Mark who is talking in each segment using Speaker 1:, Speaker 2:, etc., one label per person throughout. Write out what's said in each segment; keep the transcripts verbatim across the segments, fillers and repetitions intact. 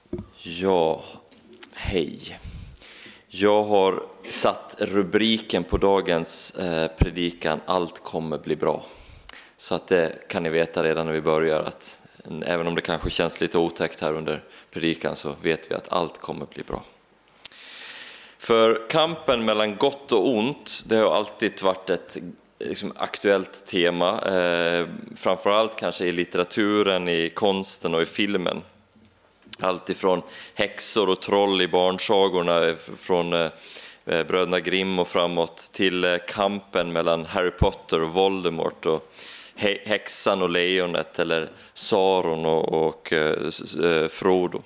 Speaker 1: Ja, hej. Jag har satt rubriken på dagens eh, predikan, allt kommer bli bra. Så att det kan ni veta redan när vi börjar, att även om det kanske känns lite otäckt här under predikan, så vet vi att allt kommer bli bra. För kampen mellan gott och ont, det har alltid varit ett liksom, aktuellt tema. Eh, framförallt kanske i litteraturen, i konsten och i filmen. Allt ifrån häxor och troll i barnsagorna från eh, bröderna Grimm och framåt till eh, kampen mellan Harry Potter och Voldemort och hä- häxan och lejonet, eller Sauron och, och eh, Frodo.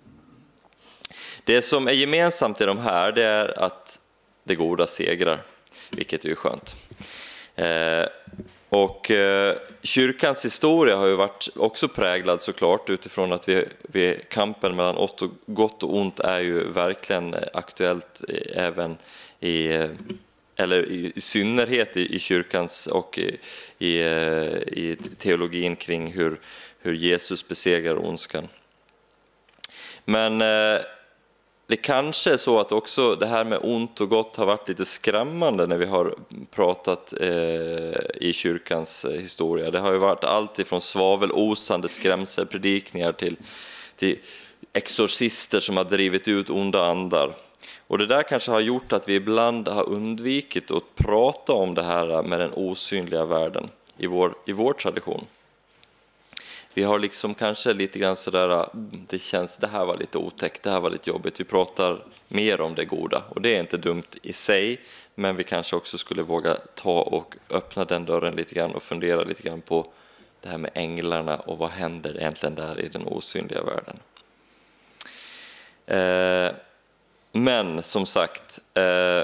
Speaker 1: Det som är gemensamt i de här, det är att det goda segrar, vilket är ju skönt. Eh, och eh, kyrkans historia har ju varit också präglad såklart utifrån att vi, vi, kampen mellan och gott och ont är ju verkligen aktuellt även i, eller i, i synnerhet i, i kyrkans och i, i, i teologin kring hur, hur Jesus besegrar ondskan. Men eh, det kanske är så att också det här med ont och gott har varit lite skrämmande när vi har pratat eh, i kyrkans historia. Det har ju varit allt ifrån svavelosande skrämselpredikningar till, till exorcister som har drivit ut onda andar. Och det där kanske har gjort att vi ibland har undvikit att prata om det här med den osynliga världen i vår, i vår tradition. Vi har liksom kanske lite grann sådär, det känns, det här var lite otäckt, det här var lite jobbigt. Vi pratar mer om det goda och det är inte dumt i sig, men vi kanske också skulle våga ta och öppna den dörren lite grann och fundera lite grann på det här med änglarna och vad händer egentligen där i den osynliga världen. Eh, men som sagt, eh,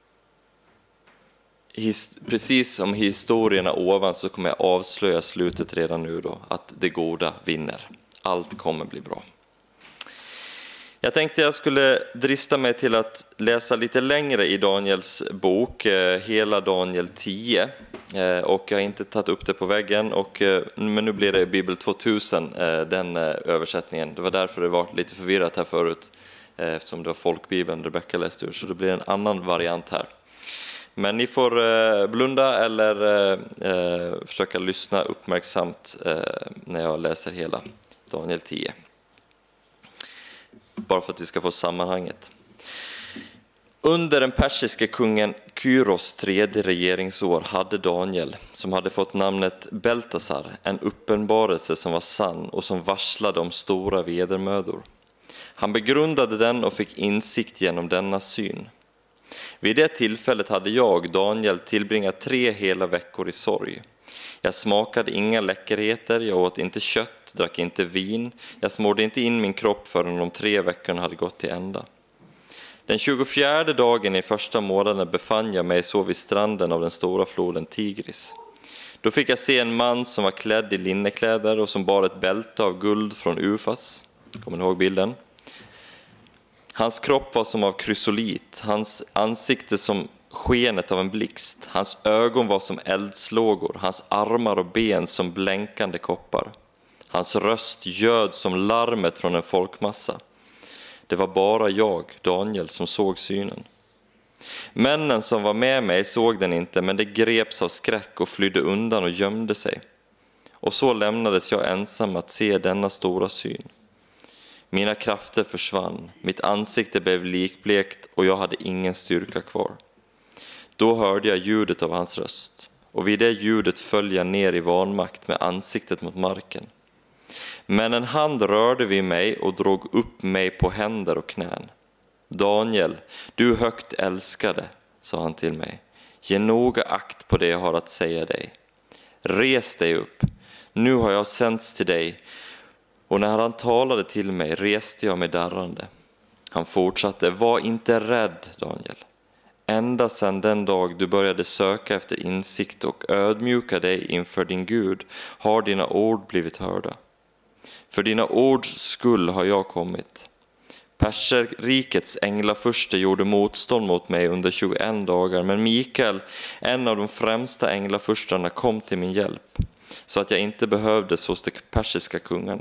Speaker 1: His, precis som historierna ovan så kommer jag avslöja slutet redan nu då, att det goda vinner. Allt kommer bli bra. Jag tänkte jag skulle drista mig till att läsa lite längre i Daniels bok, eh, hela Daniel tio. Eh, och jag har inte tagit upp det på väggen, och, eh, men nu blir det Bibel tvåtusen, eh, den eh, översättningen. Det var därför det var lite förvirrat här förut, eh, eftersom det var folkbibeln Rebecca läste ur, så det blir en annan variant här. Men ni får eh, blunda eller eh, försöka lyssna uppmärksamt eh, när jag läser hela Daniel tio. Bara för att vi ska få sammanhanget. Under den persiska kungen Kyros tredje regeringsår hade Daniel, som hade fått namnet Beltasar, en uppenbarelse som var sann och som varslade om stora vedermödor. Han begrundade den och fick insikt genom denna syn. Vid det tillfället hade jag, Daniel, tillbringat tre hela veckor i sorg. Jag smakade inga läckerheter, jag åt inte kött, drack inte vin. Jag smorde inte in min kropp förrän de tre veckorna hade gått till ända. Den tjugofjärde dagen i första månaden befann jag mig så vid stranden av den stora floden Tigris. Då fick jag se en man som var klädd i linnekläder och som bar ett bälte av guld från Ufas. Kommer ni ihåg bilden? Hans kropp var som av krysolit, hans ansikte som skenet av en blixt, hans ögon var som eldslågor, hans armar och ben som blänkande koppar. Hans röst ljöd som larmet från en folkmassa. Det var bara jag, Daniel, som såg synen. Männen som var med mig såg den inte, men de greps av skräck och flydde undan och gömde sig. Och så lämnades jag ensam att se denna stora syn. Mina krafter försvann, mitt ansikte blev likblekt och jag hade ingen styrka kvar. Då hörde jag ljudet av hans röst, och vid det ljudet föll jag ner i vanmakt med ansiktet mot marken. Men en hand rörde vid mig och drog upp mig på händer och knän. Daniel, du högt älskade, sa han till mig. Ge noga akt på det jag har att säga dig. Res dig upp, nu har jag sänts till dig. Och när han talade till mig reste jag mig darrande. Han fortsatte, var inte rädd, Daniel. Ända sedan den dag du började söka efter insikt och ödmjuka dig inför din Gud har dina ord blivit hörda. För dina ords skull har jag kommit. Perserrikets änglafurste gjorde motstånd mot mig under tjugoen dagar, men Mikael, en av de främsta änglafurstarna, kom till min hjälp, så att jag inte behövdes hos de persiska kungarna.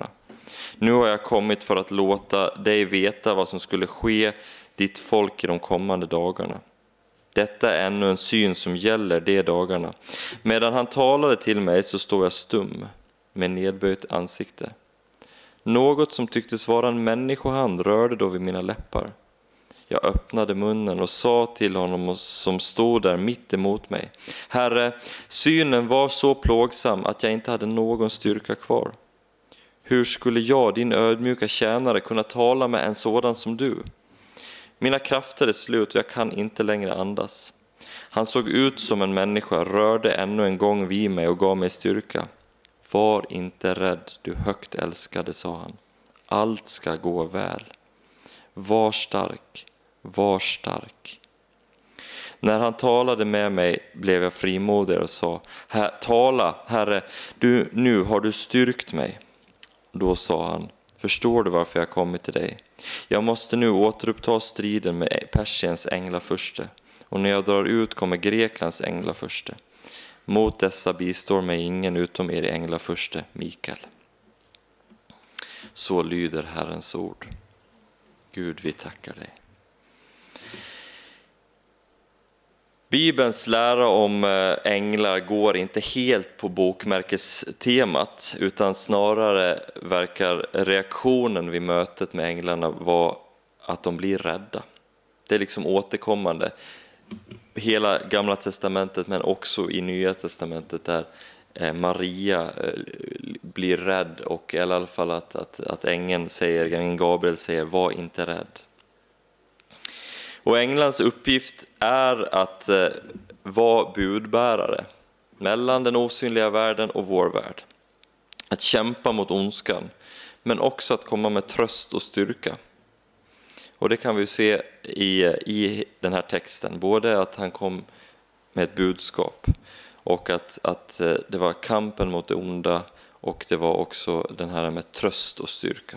Speaker 1: Nu har jag kommit för att låta dig veta vad som skulle ske ditt folk i de kommande dagarna. Detta är ännu en syn som gäller de dagarna. Medan han talade till mig så stod jag stum med nedböjt ansikte. Något som tycktes vara en människohand rörde då vid mina läppar. Jag öppnade munnen och sa till honom som stod där mitt emot mig: Herre, synen var så plågsam att jag inte hade någon styrka kvar. Hur skulle jag, din ödmjuka tjänare, kunna tala med en sådan som du? Mina krafter är slut och jag kan inte längre andas. Han såg ut som en människa, rörde ännu en gång vid mig och gav mig styrka. Var inte rädd, du högt älskade, sa han. Allt ska gå väl. Var stark, var stark. När han talade med mig blev jag frimodig och sa: Här, tala, Herre, du, nu har du styrkt mig. Då sa han: förstår du varför jag kommit till dig? Jag måste nu återuppta striden med Persiens änglafurste, och när jag drar ut kommer Greklands änglafurste. Mot dessa bistår mig ingen utom er änglafurste Mikael. Så lyder Herrens ord. Gud, vi tackar dig. Bibelns lära om änglar går inte helt på bokmärkestemat, utan snarare verkar reaktionen vid mötet med änglarna vara att de blir rädda. Det är liksom återkommande. Hela Gamla testamentet, men också i Nya testamentet, där Maria blir rädd, och i alla fall att, att, att ängeln säger, ängeln Gabriel säger: var inte rädd. Och änglans uppgift är att eh, vara budbärare mellan den osynliga världen och vår värld. Att kämpa mot ondskan, men också att komma med tröst och styrka. Och det kan vi se i, i den här texten. Både att han kom med ett budskap, och att, att eh, det var kampen mot det onda, och det var också den här med tröst och styrka.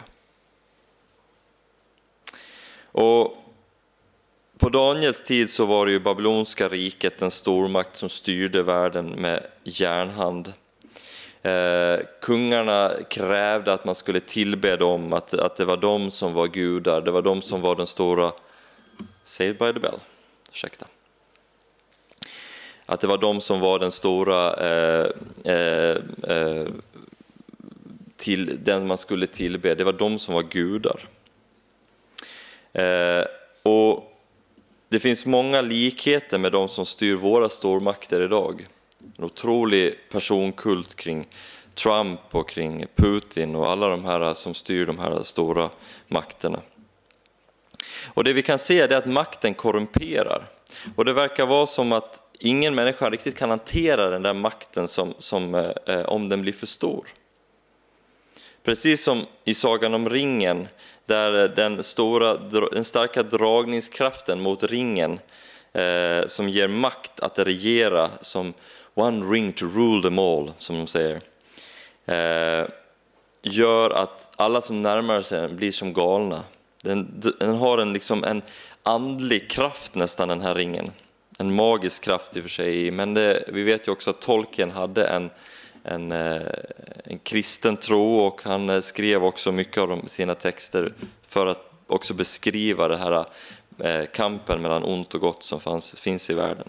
Speaker 1: Och på Daniels tid så var det ju babylonska riket en stormakt som styrde världen med järnhand. Eh, kungarna krävde att man skulle tillbe dem, att, att det var de som var gudar, det var de som var den stora Saved by the Bell, ursäkta. Att det var de som var den stora eh, eh, eh, till den man skulle tillbe, det var de som var gudar. Eh, och det finns många likheter med de som styr våra stormakter idag. En otrolig personkult kring Trump och kring Putin och alla de här som styr de här stora makterna. Och det vi kan se är att makten korrumperar. Och det verkar vara som att ingen människa riktigt kan hantera den där makten som, som, eh, om den blir för stor. Precis som i Sagan om ringen, där den, stora, den starka dragningskraften mot ringen eh, som ger makt att regera, som one ring to rule them all, som de säger, eh, gör att alla som närmar sig blir som galna. Den, den har en, liksom en andlig kraft nästan, den här ringen. En magisk kraft i och för sig, men det, vi vet ju också att Tolkien hade en En, en kristen tro, och han skrev också mycket av de, sina texter för att också beskriva det här eh, kampen mellan ont och gott som fanns, finns i världen.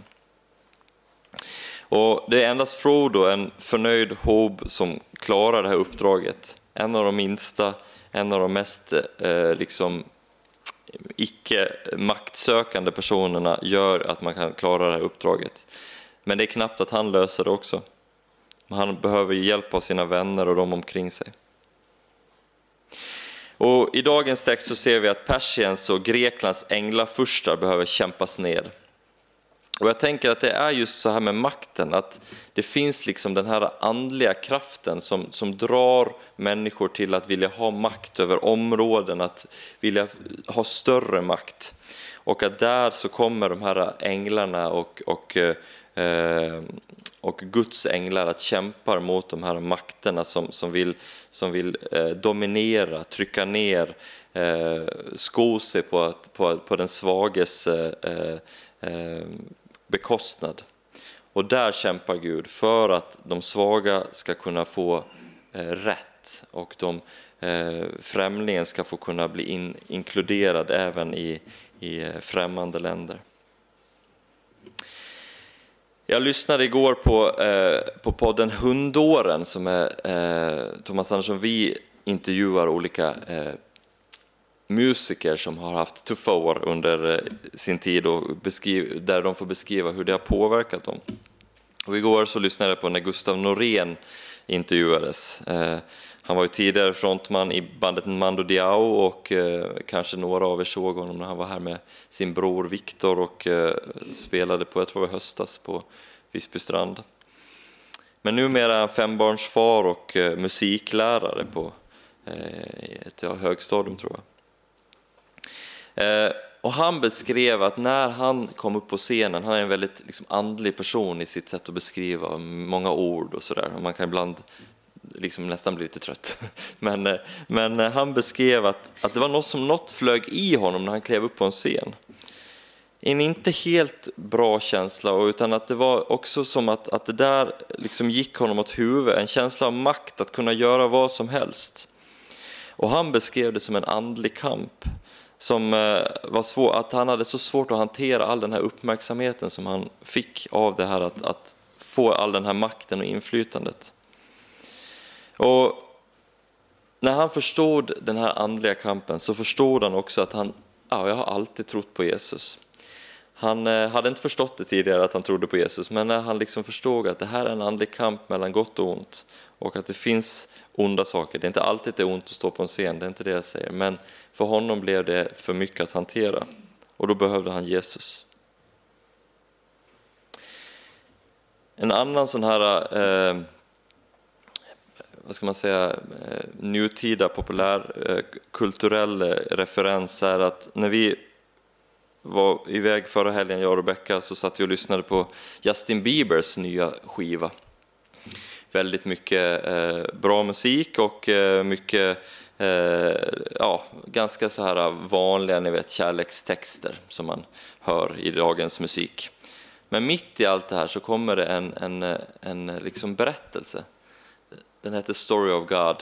Speaker 1: Och det är endast Frodo, en förnöjd hob, som klarar det här uppdraget. En av de minsta, en av de mest eh, liksom icke maktsökande personerna gör att man kan klara det här uppdraget. Men det är knappt att han löser det också. Han behöver hjälp av sina vänner och de omkring sig. Och i dagens text så ser vi att Persiens och Greklands änglafurstar behöver kämpas ner. Och jag tänker att det är just så här med makten, att det finns liksom den här andliga kraften som, som drar människor till att vilja ha makt över områden, att vilja ha större makt. Och att där så kommer de här änglarna och, och eh, och Guds änglar att kämpa mot de här makterna som, som vill, som vill eh, dominera, trycka ner, eh, sko sig på, att, på, på den svages eh, eh, bekostnad. Och där kämpar Gud för att de svaga ska kunna få eh, rätt, och de eh, främlingen ska få kunna bli in, inkluderad även i, i främmande länder. Jag lyssnade igår på, eh, på podden Hundåren som är eh, Thomas Andersson. Vi intervjuar olika eh, musiker som har haft tuffa år under eh, sin tid och beskriv, där de får beskriva hur det har påverkat dem. Och igår så lyssnade jag på när Gustav Norén intervjuades. Eh, han var ju tidigare frontman i bandet Mando Diao och eh, kanske några av er såg honom när han var här med sin bror Viktor och eh, spelade på, jag tror det var höstas, på Visbystrand. Men numera är han fembarnsfar och eh, musiklärare på eh, ett ja, högstadium tror jag. Eh, och han beskrev att när han kom upp på scenen, han är en väldigt liksom, andlig person i sitt sätt att beskriva, många ord och sådär. Man kan ibland liksom nästan bli lite trött. Men, men han beskrev att, att det var något som något flög i honom när han klev upp på en scen. En inte helt bra känsla, utan att det var också som att, att det där liksom gick honom åt huvudet. En känsla av makt att kunna göra vad som helst. Och han beskrev det som en andlig kamp. Som var svår, att han hade så svårt att hantera all den här uppmärksamheten som han fick av det här att, att få all den här makten och inflytandet. Och när han förstod den här andliga kampen så förstod han också att han, ja, jag har alltid trott på Jesus. Han eh, hade inte förstått det tidigare att han trodde på Jesus, men när han liksom förstod att det här är en andlig kamp mellan gott och ont och att det finns onda saker. Det är inte alltid det är ont att stå på en scen, det är inte det jag säger, men för honom blev det för mycket att hantera och då behövde han Jesus. En annan sån här eh, vad ska man säga, nutida populär kulturell referens är att när vi var iväg förra helgen, jag och Rebecca, så satt vi och lyssnade på Justin Biebers nya skiva. Väldigt mycket eh, bra musik och eh, mycket eh, ja, ganska så här vanliga, ni vet, kärlekstexter som man hör i dagens musik. Men mitt i allt det här så kommer det en, en, en liksom berättelse. Den heter Story of God,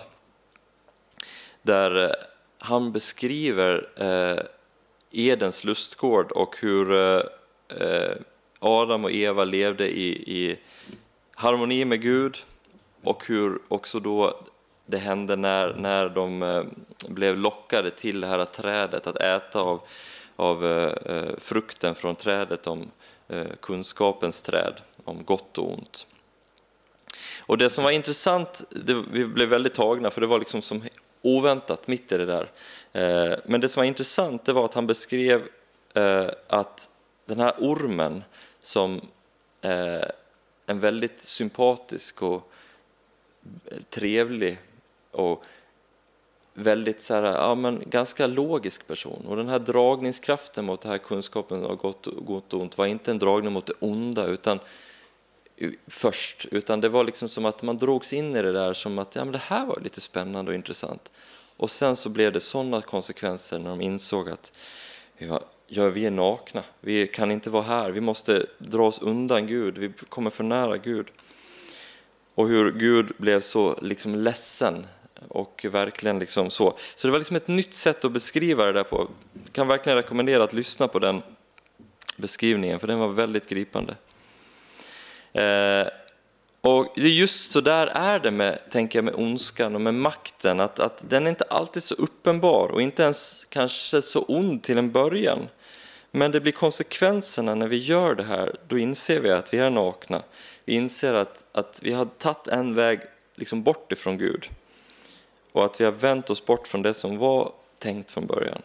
Speaker 1: där han beskriver eh, Edens lustgård och hur eh, Adam och Eva levde i, i harmoni med Gud och hur också då det hände när, när de eh, blev lockade till det här trädet att äta av, av eh, frukten från trädet om eh, kunskapens träd, om gott och ont. Och det som var intressant, det, vi blev väldigt tagna för det var liksom som oväntat mitt i det där. Eh, men det som var intressant det var att han beskrev eh, att den här ormen som eh, en väldigt sympatisk och trevlig och väldigt så här, ja, men ganska logisk person. Och den här dragningskraften mot den här kunskapen av gott, gott och ont var inte en dragning mot det onda utan först, utan det var liksom som att man drogs in i det där som att ja, men det här var lite spännande och intressant. Och sen så blev det sådana konsekvenser när de insåg att ja, vi är nakna, vi kan inte vara här, vi måste dra oss undan Gud, vi kommer för nära Gud. Och hur Gud blev så liksom ledsen och verkligen liksom så. Så det var liksom ett nytt sätt att beskriva det där på. Jag kan verkligen rekommendera att lyssna på den beskrivningen för den var väldigt gripande. Eh, och det är just så där är det med, tänker jag, med ondskan och med makten, att, att den är inte alltid så uppenbar och inte ens kanske så ond till en början, men det blir konsekvenserna när vi gör det här. Då inser vi att vi är nakna, vi inser att, att vi har tagit en väg liksom bort ifrån Gud och att vi har vänt oss bort från det som var tänkt från början.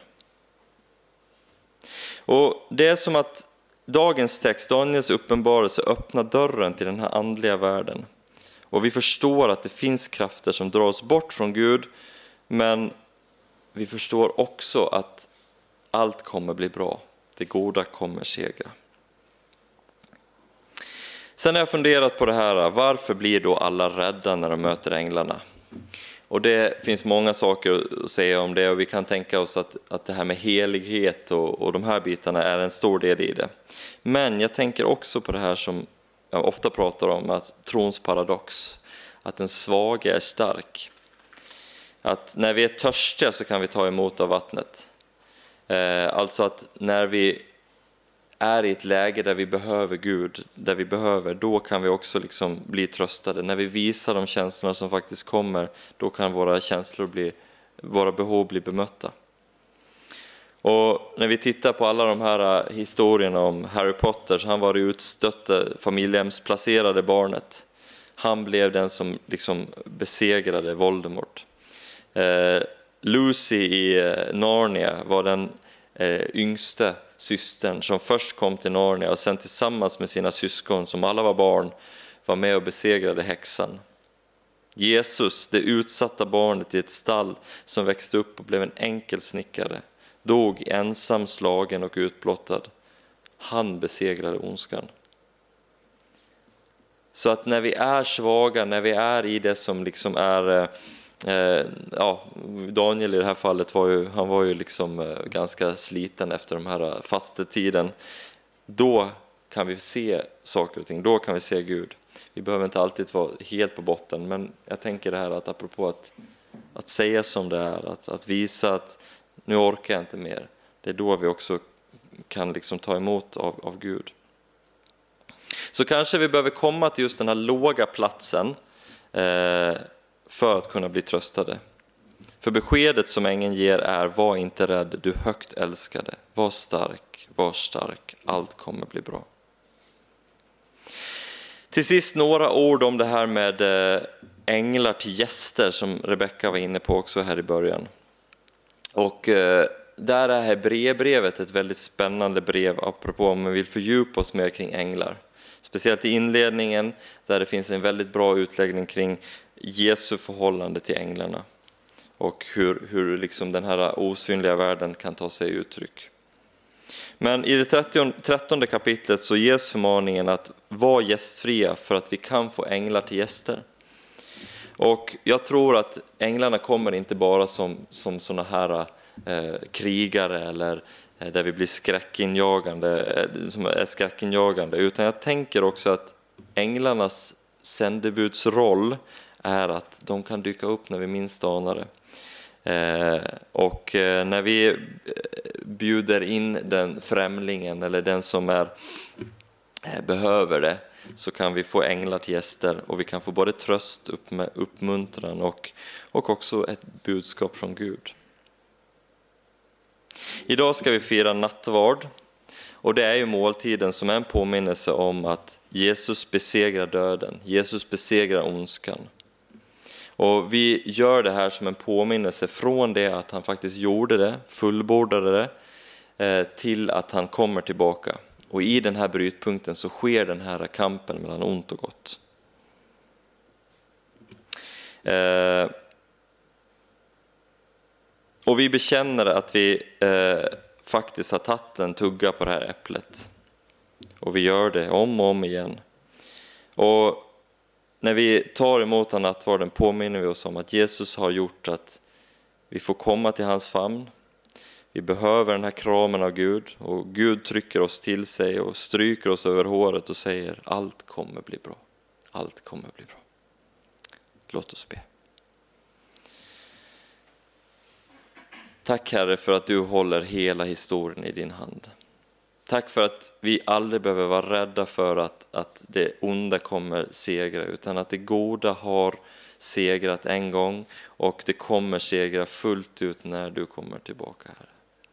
Speaker 1: Och det är som att dagens text, Daniels uppenbarelse, öppnar dörren till den här andliga världen. Och vi förstår att det finns krafter som drar oss bort från Gud, men vi förstår också att allt kommer bli bra. Det goda kommer segra. Sen har jag funderat på det här, varför blir då alla rädda när de möter änglarna? Och det finns många saker att säga om det och vi kan tänka oss att, att det här med helighet och, och de här bitarna är en stor del i det. Men jag tänker också på det här som jag ofta pratar om, att trons paradox, att den svaga är stark. att när vi är törstiga så kan vi ta emot av vattnet. Eh, alltså att när vi är i ett läge där vi behöver Gud, där vi behöver, då kan vi också liksom bli tröstade. När vi visar de känslorna som faktiskt kommer, då kan våra känslor bli, våra behov bli bemötta. Och när vi tittar på alla de här historierna om Harry Potter, så han var det utstötta familjehemsplacerade barnet. Han blev den som liksom besegrade Voldemort. Eh, Lucy i Narnia var den eh, yngste systern som först kom till Narnia och sen tillsammans med sina syskon, som alla var barn, var med och besegrade häxan. Jesus, det utsatta barnet i ett stall som växte upp och blev en enkel snickare, dog ensam, slagen och utblottad. Han besegrade ondskan. Så att när vi är svaga, när vi är i det som liksom är, eh, ja, Daniel i det här fallet var ju, han var ju liksom eh, ganska sliten efter de här fastetiden. Då kan vi se saker och ting, då kan vi se Gud. Vi behöver inte alltid vara helt på botten, men jag tänker det här att apropå att, att säga som det är, att, att visa att nu orkar jag inte mer. Det är då vi också kan liksom ta emot av, av Gud. Så kanske vi behöver komma till just den här låga platsen eh, för att kunna bli tröstade. För beskedet som ängeln ger är: var inte rädd, du högt älskade. Var stark, var stark, allt kommer bli bra. Till sist några ord om det här med eh, änglar till gäster som Rebecka var inne på också här i början. Och eh, där är Hebreerbrevet ett väldigt spännande brev, apropå om man vill fördjupa oss mer kring änglar. Speciellt i inledningen, där det finns en väldigt bra utläggning kring Jesu förhållande till änglarna. Och hur, hur liksom den här osynliga världen kan ta sig uttryck. Men i det trettonde kapitlet så ges förmaningen att vara gästfria för att vi kan få änglar till gäster. Och jag tror att änglarna kommer inte bara som, som såna här eh, krigare eller eh, där vi blir skräckinjagande, eh, som är skräckinjagande, utan jag tänker också att änglarnas sändebudsroll är att de kan dyka upp när vi minst anar det. Eh, och eh, när vi bjuder in den främlingen eller den som är, eh, behöver det, så kan vi få änglar till gäster och vi kan få både tröst, uppmuntran och, och också ett budskap från Gud. Idag ska vi fira nattvard, och det är ju måltiden som är en påminnelse om att Jesus besegrar döden, Jesus besegrar ondskan. Och vi gör det här som en påminnelse från det att han faktiskt gjorde det, fullbordade det, till att han kommer tillbaka. Och i den här brytpunkten så sker den här kampen mellan ont och gott. Eh, och vi bekänner att vi eh, faktiskt har tagit en tugga på det här äpplet. Och vi gör det om och om igen. Och när vi tar emot den nattvarden påminner vi oss om att Jesus har gjort att vi får komma till hans famn. Vi behöver den här kramen av Gud, och Gud trycker oss till sig och stryker oss över håret och säger: allt kommer bli bra, allt kommer bli bra. Låt oss be. Tack Herre för att du håller hela historien i din hand. Tack för att vi aldrig behöver vara rädda för att, att det onda kommer segra, utan att det goda har segrat en gång och det kommer segra fullt ut när du kommer tillbaka, Herre.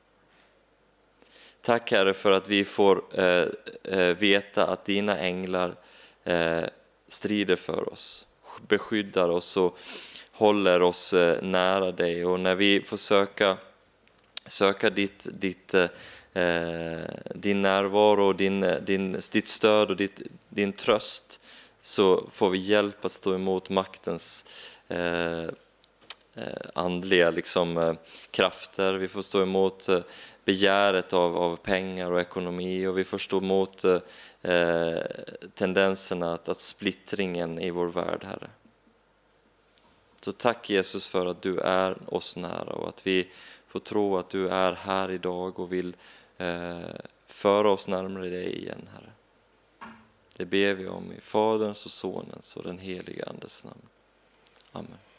Speaker 1: Tack Herre för att vi får eh, eh, veta att dina änglar eh, strider för oss, beskyddar oss och håller oss eh, nära dig. Och när vi får söka, söka ditt, ditt, eh, din närvaro, din, din, ditt stöd och ditt, din tröst, så får vi hjälp att stå emot maktens eh, andliga liksom, eh, krafter. Vi får stå emot eh, begäret av, av pengar och ekonomi, och vi får stå emot eh, tendenserna att, att splittringen i vår värld, Herre. Så tack Jesus för att du är oss nära, och att vi får tro att du är här idag och vill eh, föra oss närmare dig igen, Herre. Det ber vi om i Faderns och Sonens och den heliga Andes namn. Amen.